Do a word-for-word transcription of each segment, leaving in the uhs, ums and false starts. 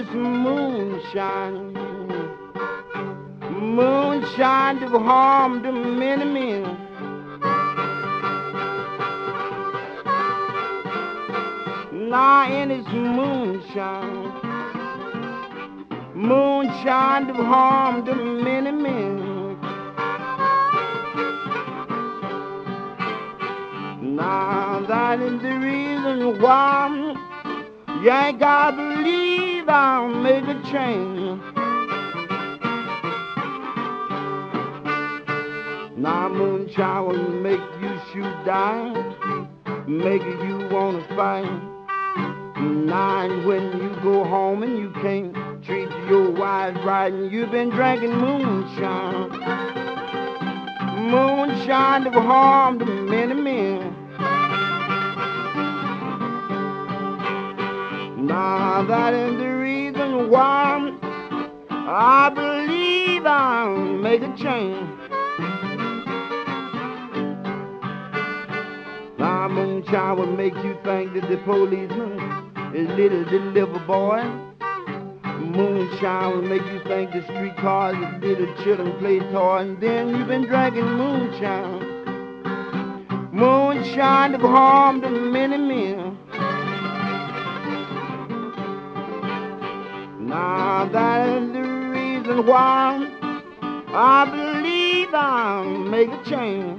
is moonshine. Moonshine to harm to many men. Now in it's moonshine. Moonshine to harm to many men. Now that is the reason why you ain't gotta believe I'll make a change. Now moonshine will make you shoot down, make you wanna fight. Now and when you go home and you can't treat your wife right, and you've been drinking moonshine. Moonshine to harm to many men. Now that is the reason why I believe I'll make a change. Now moonshine will make you think that the policeman is little deliver boy. Moonshine will make you think the streetcars is little children play toy. And then you've been drinking moonshine. Moonshine to harm to many men. Now that is the reason why I believe I'll make a change.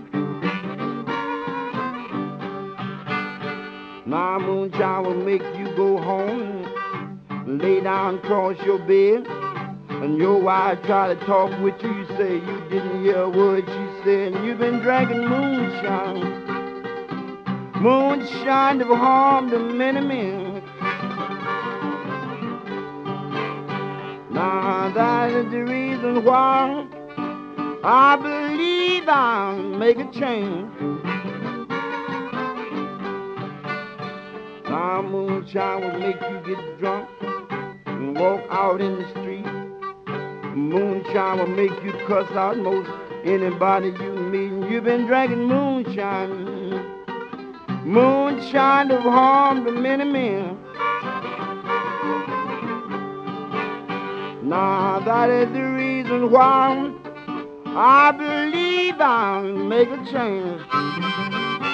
Now moonshine will make you go home and lay down across your bed, and your wife try to talk with you. You say you didn't hear a word she said, and you've been drinking moonshine. Moonshine to harm to many men. Now that is the reason why I believe I'll make a change. Now moonshine will make you get drunk and walk out in the street. Moonshine will make you cuss out most anybody you meet. And you've been drinking moonshine. Moonshine to harm to many men. Now that is the reason why I believe I'll make a change.